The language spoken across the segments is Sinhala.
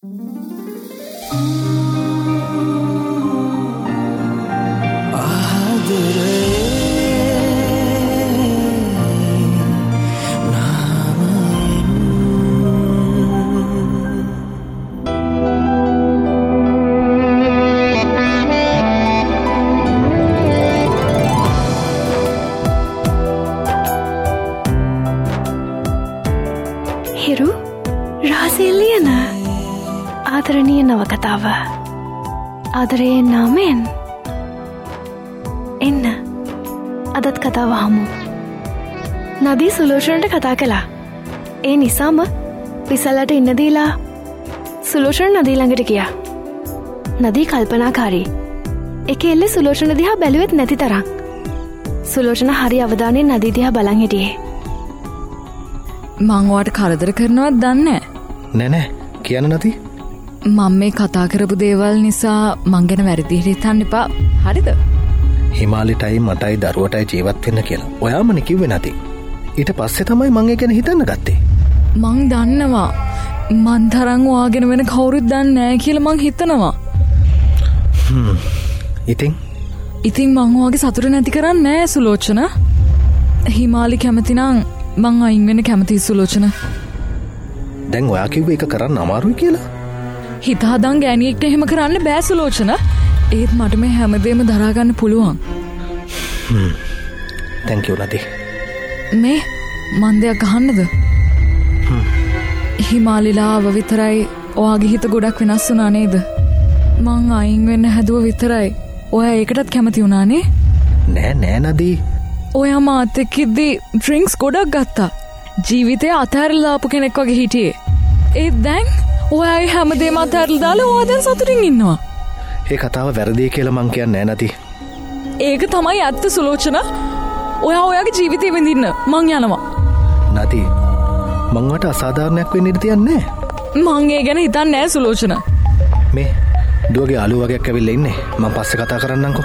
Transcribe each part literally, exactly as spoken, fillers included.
හිරු රහසෙල්ලියන ආදරණීය නවකතාව ආදරයේ නාමයෙන් එන්න අදත් කතාව හමු. නදී සුලෝෂණට කතා කළා. ඒ නිසාම විසල්ලට ඉන්න දීලා සුලෝෂණ නදී ළඟට ගියා. නදී කල්පනාකාරී. එකේ එල්ලේ සුලෝෂණ දිහා බැලුවෙත් නැති තරම්. සුලෝෂණ හරි අවධානයෙන් නදී දිහා බලන් හිටියේ. මං ඔයාට කරදර කරනවත් දන්නේ නෑ නෑ කියන්න නැති. මම මේ කතා කරපු දේවල් නිසා මං ගැන වැරදි හිතන්න එපා. හරිද? හිමාලිටයි මටයි දරුවටයි ජීවත් වෙන්න කියලා ඔයාමනේ කිව්වේ නැති. ඊට පස්සේ තමයි මං ඒ ගැන හිතන්න ගත්තේ. මං දන්නවා මං තරම් ඔයා ගැන වෙන කවුරුත් දන්නේ නැහැ කියලා මං හිතනවා. හ්ම්. ඉතින් ඉතින් මං ඔයාගේ සතුට නැති කරන්නේ නැහැ සුලෝචන. හිමාලි කැමති නම් මං අයින් වෙන්න කැමතියි සුලෝචන. දැන් ඔයා කිව්වේ ඒක කරන්න අමාරුයි කියලා. හිත හදන් ගෑණියෙක්ට එහෙම කරන්න බෑ සුලෝචන. ඒත් මට මේ හැමදේම දරා ගන්න පුළුවන්. හ්ම්. thank you නදී. මේ මන් දෙයක් අහන්නද? හ්ම්. හිමාලිලාව විතරයි ඔයාගේ හිත ගොඩක් වෙනස් වුණා නේද? මං අයින් වෙන්න හැදුව විතරයි ඔයා ඒකටත් කැමති වුණානේ? නෑ නෑ නදී. ඔයා මාත් එක්ක ඉද්දි ඩ්‍රින්ක්ස් ගොඩක් ගත්තා. ජීවිතේ අතහැරලා ආපු කෙනෙක් වගේ හිටියේ. ඒත් දැන් ඔයාගේ හැමදේම අතහැරලා දාලා ඔයා දැන් සතුටින් ඉන්නවා. ඒ කතාව වැරදි කියලා මං කියන්නේ නෑ නදී. ඒක තමයි ඇත්ත සුලෝචන. ඔයා ඔයාගේ ජීවිතේ විඳින්න මං යනවා. නදී මං වට අසාධාරණයක් වෙන්න ඉඩ තියන්නේ නෑ. මං ඒ ගැන හිතන්නේ නෑ සුලෝචන. මේ දුවගේ අලු වගේක් ඇවිල්ලා ඉන්නේ. මං පස්සේ කතා කරන්නම්කෝ.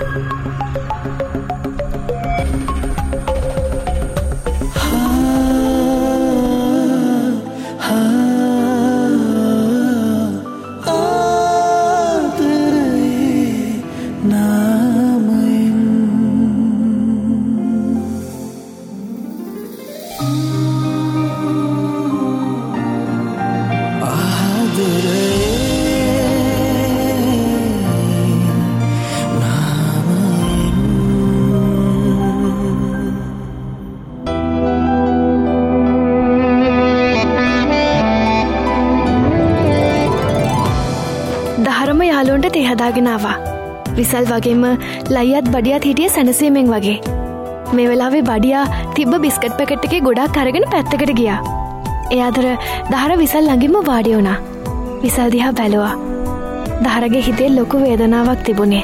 දහරම යාළුවන්ට තේ හදාගෙන ආවා. විසල් වගේම ලයියත් බඩියත් හිටියේ සැනසීමෙන් වගේ. මේ වෙලාවේ බඩියා තිබ්බ බිස්කට් පැකට් එකේ ගොඩක් අරගෙන පැත්තකට ගියා. ඒ අතර දහර විසල් ළඟින්ම වාඩි වුණා. විසල් දිහා බැලුවා. දහරගේ හිතේ ලොකු වේදනාවක් තිබුණේ.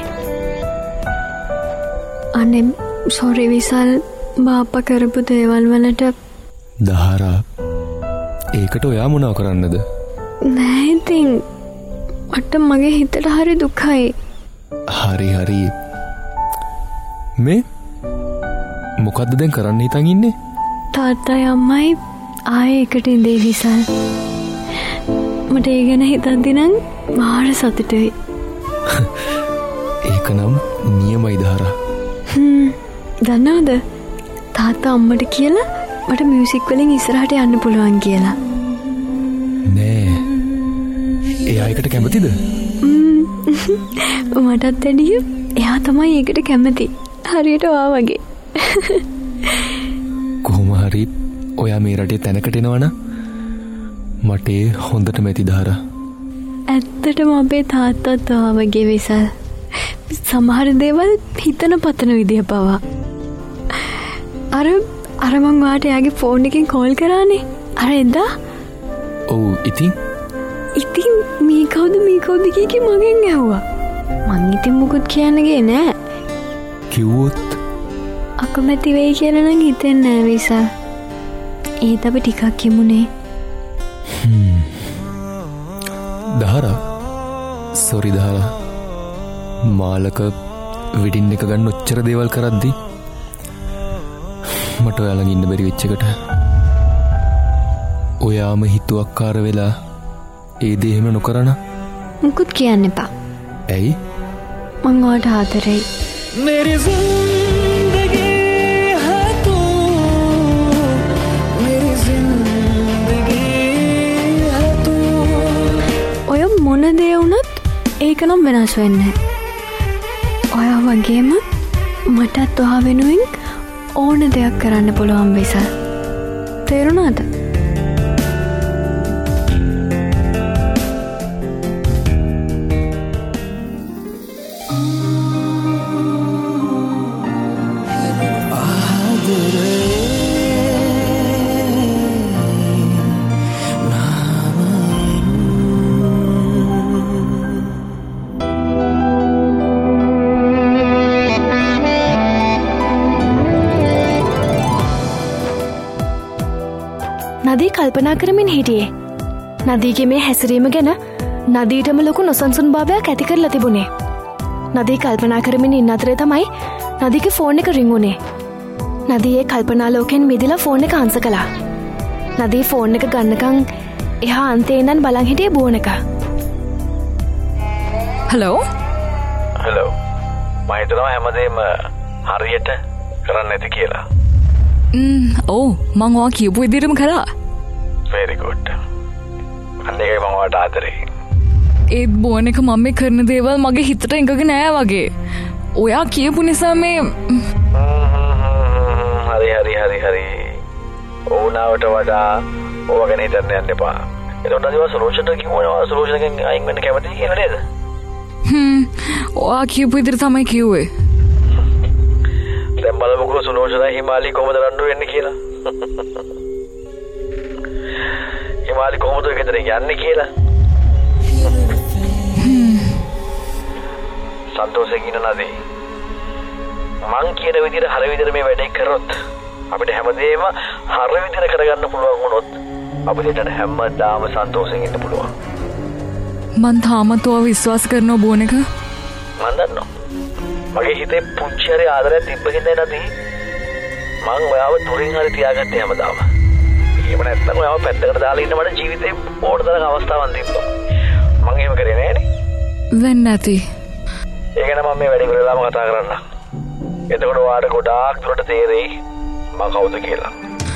අනේ සෝරි විසල් බාප්පා කරපු දේවල් වලට. දහරා ඒකට ඔයා මොනව කරන්නද? නෑ ඉතින් මට මගේ හිතට හරි දුකයි. හරි හරි. මේ මොකද්ද දැන් කරන්න හිතන් ඉන්නේ? තාත්තයි අම්මයි ආයේ එකට ඉඳේ විසල්. මට ඒ ගැන හිතද්දි නම් මාර සතුටුයි. ඒක නම් නියමයි දහරා. හ්ම් දන්නවද තාත්තා අම්මට කියලා මට මියුසික් වලින් ඉස්සරහට යන්න පුළුවන් කියලා. නෑ එයා ඒකට කැමතිද? මටත් වැඩිය එයා තමයි ඒකට කැමති. හරියට ඔයා වගේ. කොහොම හරි ඔයා මේ රටේ තැනකට එනවනම් මට හොඳටම ඇති දහරා. ඇත්තටම අපේ තාත්තත් ඔයා වගේ විසල්. සමහර දේවල් හිතන පතන විදිහ පවා. අර අර මං වාට එයාගේ ෆෝන් එකෙන් කෝල් කරානේ. අර එදා. ඔව් ඉතින් ඉතින් මේ කවුද මේ කවුද කීකි මගෙන් ඇහුවා. මං ඉතින් මොකුත් කියන්නගේ නෑ. කිව්වොත් අකමැති වෙයි කියලා නම් හිතෙන්නේ නෑ විසල්. ඒත් අපි ටිකක් කිමුනේ. හ්ම්. දහරා සෝරි දහරා. මාලක වෙඩින් එක ගන්න ඔච්චර දේවල් කරද්දි මට ඔයා ළඟ ඉන්න බැරි වෙච්ච එකට ඔයාම හිතුවක්කාර වෙලා ඒ දේ එහෙම නොකරන මුකුත් කියන්න එපා. ඇයි? මං ඔයාට ආදරෙයි. मेरी जिंदगी है तू, मेरी जिंदगी है तू. ඔය මොන දේ වුණත් ඒක නම් වෙනස් වෙන්නේ නැහැ. ඔයා වගේම මටත් ඔයා වෙනුවෙන් ඕන දෙයක් කරන්න පුළුවන් විසල්. තේරුණාද? නදී කල්පනා කරමින් හිටියේ. නදීගේ මේ හැසිරීම ගැන නදීටම ලොකු නොසන්සුන් භාවයක් ඇති කරලා තිබුණේ. නදී කල්පනා කරමින් ඉන්න අතරේ තමයි නදීගේ ෆෝන් එක රින් වුණේ. නදී ඒ කල්පනා ලෝකෙන් මිදලා ෆෝන් එක ආන්සර් කළා. නදී ෆෝන් එක ගන්නකම් එහා අන්තේ ඉඳන් බලන් හිටියේ බෝන එක. Hello hello. මම හිතනවා හැමදේම හරියට කරන්න ඇති කියලා. ම් ඔව් මං ඔයා කියපු විදිහටම කරා. very good. අන්නේකයි මම ඔයාට ආදරේ. ඒත් බෝන එක මම මේ කරන දේවල් මගේ හිතට එකග නෑ වගේ. ඔයා කියපු නිසා මේ හරි හරි හරි හරි. ඕනාවට වඩා ඕවා ගැන හිතන්න යන්න එපා. එතකොට අදිවා සොලියුෂන් එක කිව්වනේ. සොලියුෂන් එකෙන් අයින් වෙන්න කැමතියි කියලා නේද? හ්ම් ඔයා කියපු විදිහට තමයි කිව්වේ. දැන් බලමුකෝ සොලියුෂන් හිමාලි කොහොමද රණ්ඩු වෙන්නේ කියලා. හිමාලි කොහොමද ගෙදර යන්නේ කියලා. සන්තෝෂයෙන් ඉන්න නැදී. මං කියන විදිහට හරිය විදිහට මේ වැඩේ කරොත් අපිට හැමදේම හරිය විදිහට කරගන්න පුළුවන් වුණොත් අපිට හැමදාම සන්තෝෂයෙන් ඉන්න පුළුවන්. මං තාමත් ඔයා විශ්වාස කරනවා බෝන එක. මන් දන්නවා. මගේ හිතේ පුංචි හරි ආදරයක් තිබ්බ හින්දා නැති මං ඔයාව දුරින් හරි තියාගත්තේ හැමදාම. එහෙම නැත්නම් ඔයාව පැත්තකට දාලා ඉන්න මට ජීවිතේ ඕන තරම් අවස්ථාවක් තිබ්බා. මං එහෙම කරේ නෑනේ. වෙන්නේ නැති. ඒක නම් මම මේ වැඩේ කරලාම කතා කරන්න. එතකොට ඔයාට ගොඩාක් දුරට තේරෙයි මම කවුද කියලා.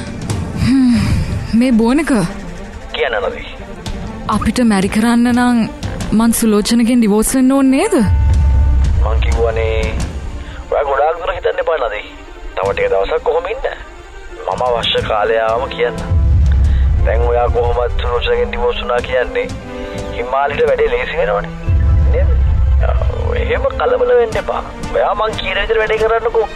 මේ බෝන එක කියන්න නැති. අපිට මැරි කරන්න නම් මං සුලෝචනගෙන් ඩිවෝස් වෙන්න ඕනේ නේද? මං කිව්වනේ ඔයා ගොඩාක් දුර හිතන්න එපා නේද? තව ටික දවසක් කොහොම ඉන්න? මම අවශ්‍ය කාලය ආවම කියන්න. දැන් ඔයා කොහොමද සුලෝචනගෙන් ඩිවෝස් වුණා කියන්නේ? හිමාලිට වැඩේ ලේසි වෙනවනේ. නේද? එහෙම කලබල වෙන්න එපා. ඔයා මං කියන විදිහට වැඩේ කරන්නකෝ.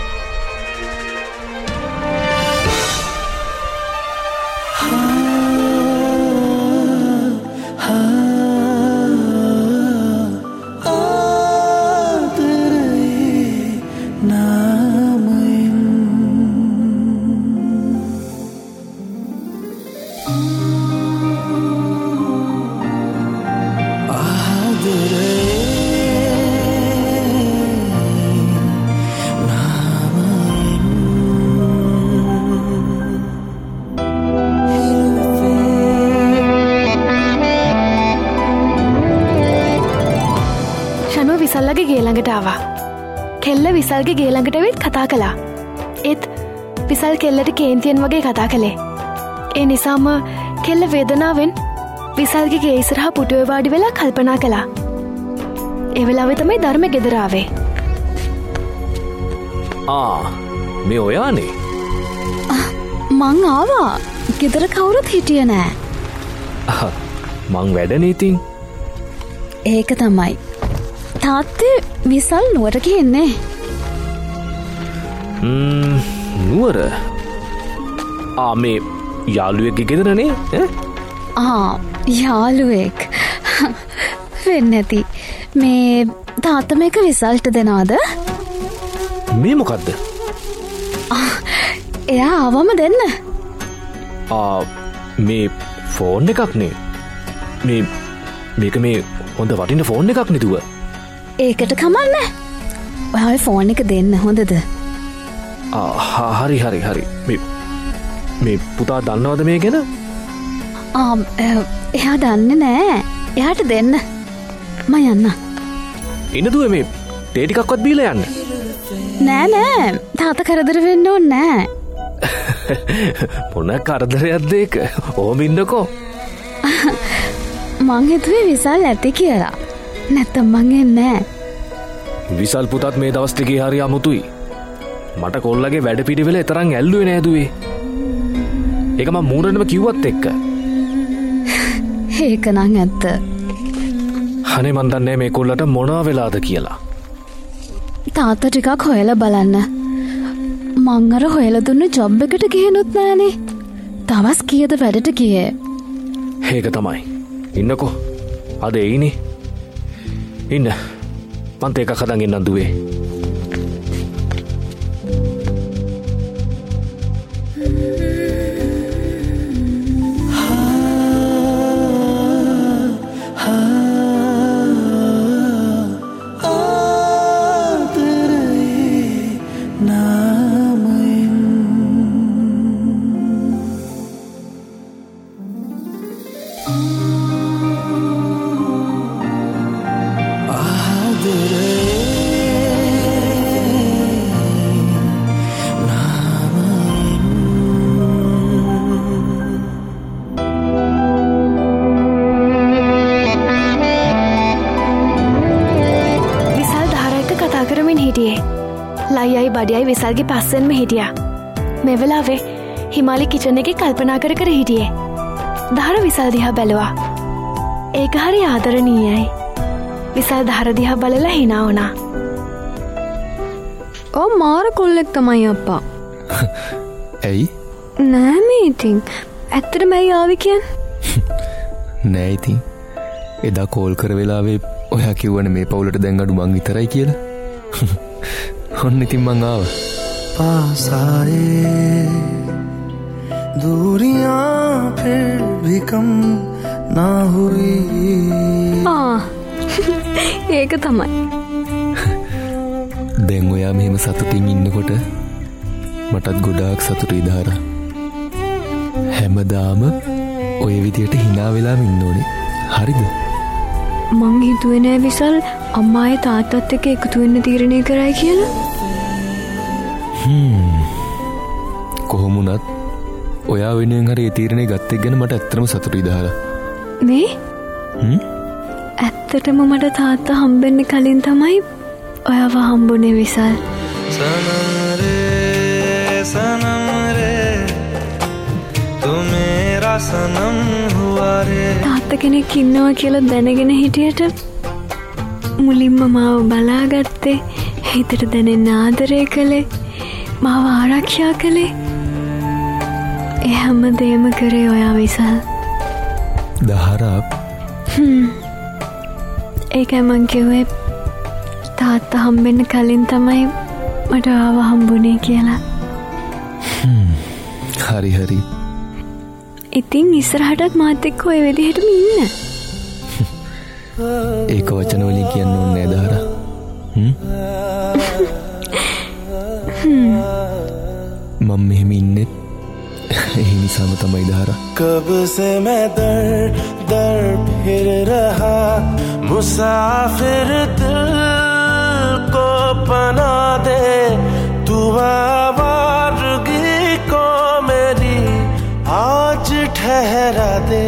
විසල්ලගේ ගේ ළඟට ආවා. කෙල්ල විසල්ගේ ගේ ළඟට වෙත් කතා කළා. ඒත් විසල් කෙල්ලට කේන්තියෙන් වගේ කතා කළේ. ඒ නිසාම කෙල්ල වේදනාවෙන් විසල්ගේ ගේ ඉස්සරහා පුටුවේ වාඩි වෙලා කල්පනා කළා. ඒ වෙලාවේ තමයි ධර්ම ගෙදර ආවේ. ආ මේ ඔයානේ. මං ආවා. ගෙදර කවුරුත් හිටියේ නෑ. මං වැඩනේ ඉතින්. ඒක තමයි. තාත්තේ විසල් නුවර ගිහින්නේ. ම්ම් නුවර. ආ මේ යාළුවෙක්ගේ ගෙදරනේ ඈ? ආ යාළුවෙක්. වෙන්නේ නැති. මේ තාත්තා මේක විසල්ට දෙනවද? මේ මොකද්ද? එයා ආවම දෙන්න. ආ මේ ෆෝන් එකක් නේ. මේ මේක මේ හොඳ වටින ෆෝන් එකක් නේ දුව. ඒකට කමන්නේ. ඔයාගේ ෆෝන් එක දෙන්න හොඳද? ආ හරි හරි හරි. මේ මේ පුතා දන්නවද මේ ගැන? ආ එයා දන්නේ නෑ. එයාට දෙන්න. මම යන්න. ඉන්න දුවේ මේ තේ ටිකක්වත් බීලා යන්න. නෑ නෑ. තාත්තා කරදර වෙන්න ඕනේ නෑ. මොන කරදරයක්ද ඒක? ඕම ඉන්නකෝ. මං හිතුවේ විසල් නැති කියලා. නැත්තම් මං එන්නේ නෑ. විසල් පුතත් මේ දවස් ටිකේ හරි අමුතුයි. මට කොල්ලගේ වැඩ පිළිවෙල තරම් ඇල්ලුවේ නෑ දුවේ. ඒක මම මූරණම කිව්වත් එක්ක. ඒක නම් ඇත්ත. අනේ මන් දන්නේ මේ කොල්ලට මොනවා වෙලාද කියලා. තාත්තා ටිකක් හොයලා බලන්න. මං අර හොයලා දුන්න ජොබ් එකට ගියනොත් නෑනේ. තවස් කීයද වැඩට ගියේ? ඒක තමයි. ඉන්නකෝ. අද එයිනේ. ඉන්න. මන්ත එකක් හදන් එන්නම් දුවේ. ලයියයි බඩියයි විසල්ගේ පස්සෙන්ම හිටියා. මේ වෙලාවේ හිමාලි කිචන් එකේ කල්පනා කර කර හිටියේ. දහර විසල් දිහා බැලුවා. ඒක හරි ආදරණීයයි. විසල් දහර දිහා බලලා hina වුණා. ඔව් මාර කොල්ලෙක් තමයි අප්පා. ඇයි? නෑ මේ ඉතින්. ඇත්තටම ඇයි ආවේ කියන්නේ? නෑ ඉතින්. එදා කෝල් කර වෙලාවේ ඔයා කිව්වනේ මේ පවුලට දැන් අඩු මං විතරයි කියලා. ඔන්න ඉතින් මං ආවා. पास आए दूरियां फिर भी कम ना हुई. ආ ඒක තමයි. දැන් ඔයා මෙහෙම සතුටින් ඉන්නකොට මටත් ගොඩාක් සතුටුයි දාරා. හැමදාම ඔය විදියට hina වෙලාම ඉන්න ඕනේ. හරිද? මං හිතුවේ නෑ විසල් අම්මායි තාත්තත් එක්ක එකතු වෙන්න තීරණය කරයි කියලා. හ්ම්. කොහොම වුණත් ඔයා වෙනුවෙන් හරි ඒ තීරණය ගත්ත එක ගැන මට ඇත්තටම සතුටුයි දාලා. මේ? හ්ම්. ඇත්තටම මට තාත්තා හම්බෙන්න කලින් තමයි ඔයාව හම්බුනේ විසල්. सनम रे सनम रे तू मेरा सनम हुआ रे. තාත්තා කෙනෙක් ඉන්නවා කියලා දැනගෙන හිටියට මුලින්ම මාව බලාගත්තේ, හිතට දැනෙන්න ආදරය කළේ, මාව ආරක්ෂා කළේ. ඒ හැම දෙයක්ම කරේ ඔයා විසල්. දහරා. හ්ම්. ඒකයි මං කිව්වේ තාත්තා හම්බෙන්න කලින් තමයි මට ආව හම්බුනේ කියලා. හ්ම්. හරි හරි. ඉතින් ඉස්සරහටත් මාත් එක්ක ඔය විදිහටම ඉන්න. ඒක වචන වලින් කියන්න ඕනේ නෑ දාරා. හ්ම්. හ්ම්. මම මෙහෙම ඉන්නේ ඒ නිසාම තමයි දාරා. कब से मैं दर दर फिर रहा मुसाफिर दिल को पना दे तू आवारगी को मेरी आज ठहरा दे.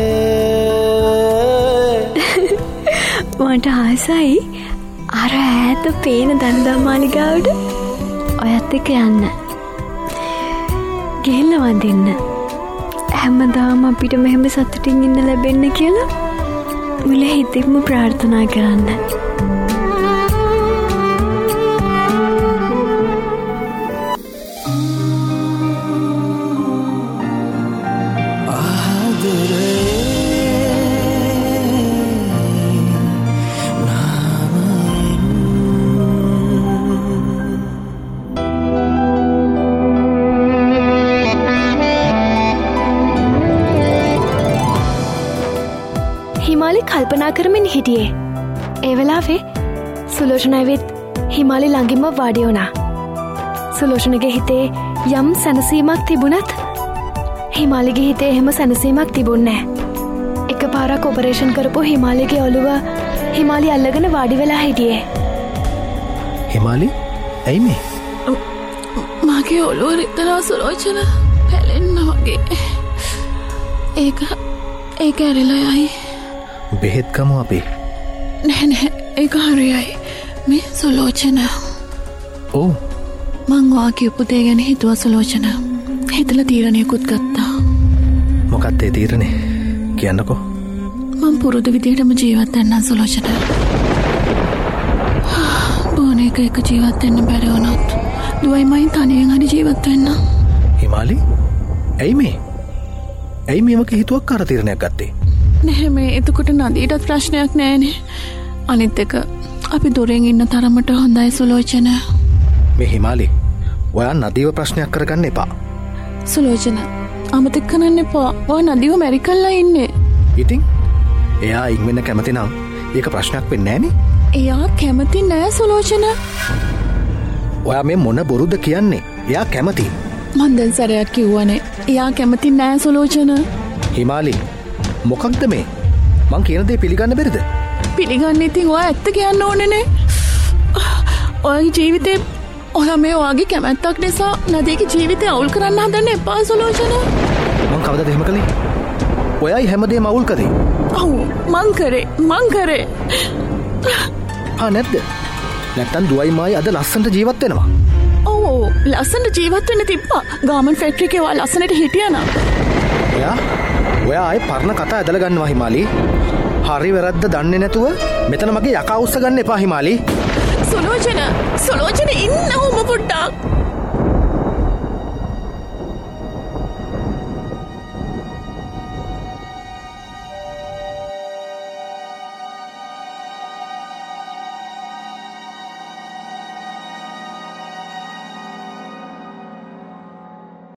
මට ආසයි අර ඈත පේන දන්දා මාලිගාවට ඔයත් එක්ක යන්න. ගෙල්ල වඳින්න. හැමදාම අපිට මෙහෙම සතුටින් ඉන්න ලැබෙන්න කියලා මුල හිතින්ම ප්‍රාර්ථනා කරන්න. හිමාලි කල්පනා කරමින් හිටියේ. ඒ වෙලාවේ සුලෝෂණ ඇවිත් හිමාලි ළඟින්ම වාඩි වුණා. සුලෝෂණගේ හිතේ යම් සැනසීමක් තිබුණත් හිමාලිගේ හිතේ එහෙම සැනසීමක් තිබුණේ නැහැ. පාරක් ඔපරේෂන් කරපු හිමාලිගේ ඔළුව හිමාලි අල්ලගෙන වාඩි වෙලා හිටියේ. හිමාලි ඇයි මේ? මගේ ඔළුව රිදෙනවා සුලෝචන, පැලෙන්න වගේ. ඒක ඒක ඇරිලා යයි. බෙහෙත් කමු අපි. නෑ නෑ ඒක හරියයි. මේ සුලෝචන. ඔව්. මං වා කියපු දේ ගැන හිතුවා සුලෝචන. හිතලා තීරණයකුත් ගත්තා. මොකක්ද ඒ තීරණේ? කියන්නකෝ. මං පුරුදු විදිහටම ජීවත් වෙන්න සුලෝචන. බොන එක එක ජීවත් වෙන්න බැරි වුණොත් දුවයි මයි තනියෙන් හරි ජීවත් වෙන්න. හිමාලි ඇයි මේ? ඇයි මේක හිතුවක්කාර තීරණයක් ගත්තේ? නැහැ මේ එතකොට නදීටත් ප්‍රශ්නයක් නෑනේ. අනිත් එක අපි දොරෙන් ඉන්න තරමට හොඳයි සුලෝචන. මේ හිමාලි ඔයා නදීව ප්‍රශ්නයක් කරගන්න එපා. සුලෝචන අමතක කරන්න එපා. ඔය නදීව මැරිකල්ලා ඉන්නේ. ඉතින් එයා ඉන් වෙන්න කැමති නම් ඒක ප්‍රශ්නයක් වෙන්නේ නෑනේ. එයා කැමති නෑ සුලෝචන. ඔයා මේ මොන බොරුද කියන්නේ? එයා කැමති. මන් දැන් සැරයක් කිව්වනේ. එයා කැමති නෑ සුලෝචන. හිමාලි මොකක්ද මේ? මං කියන දේ පිළිගන්න බැරිද? පිළිගන්න ඉතින් ඔයා ඇත්ත කියන්න ඕනේනේ. ඔයාගේ ජීවිතේ ඔයා මේ ඔයාගේ කැමැත්තක් නිසා නදීගේ ජීවිතය අවුල් කරන්න හදන්න එපා සුලෝචන. මං කවදාද එහෙම කළේ? ඔයයි හැමදේම අවුල් කරේ. ඔව් මං කරේ මං කරේ. ආ නැද්ද? නැත්තම් දුවයි මායි අද ලස්සනට ජීවත් වෙනවා. ඔව් ලස්සනට ජීවත් වෙන්න තිබ්බා. ගාමන් ෆැක්ටරි එකේ ඔයා ලස්සනට හිටියා නා. ඔයා ඔයා ආයේ පරණ කතා ඇදලා ගන්නවා හිමාලි. හරි වැරද්ද දන්නේ නැතුව මෙතන මගේ යකා උස්ස ගන්න එපා හිමාලි. සුලෝචන සුලෝචන ඉන්න උඹ පොඩ්ඩක්.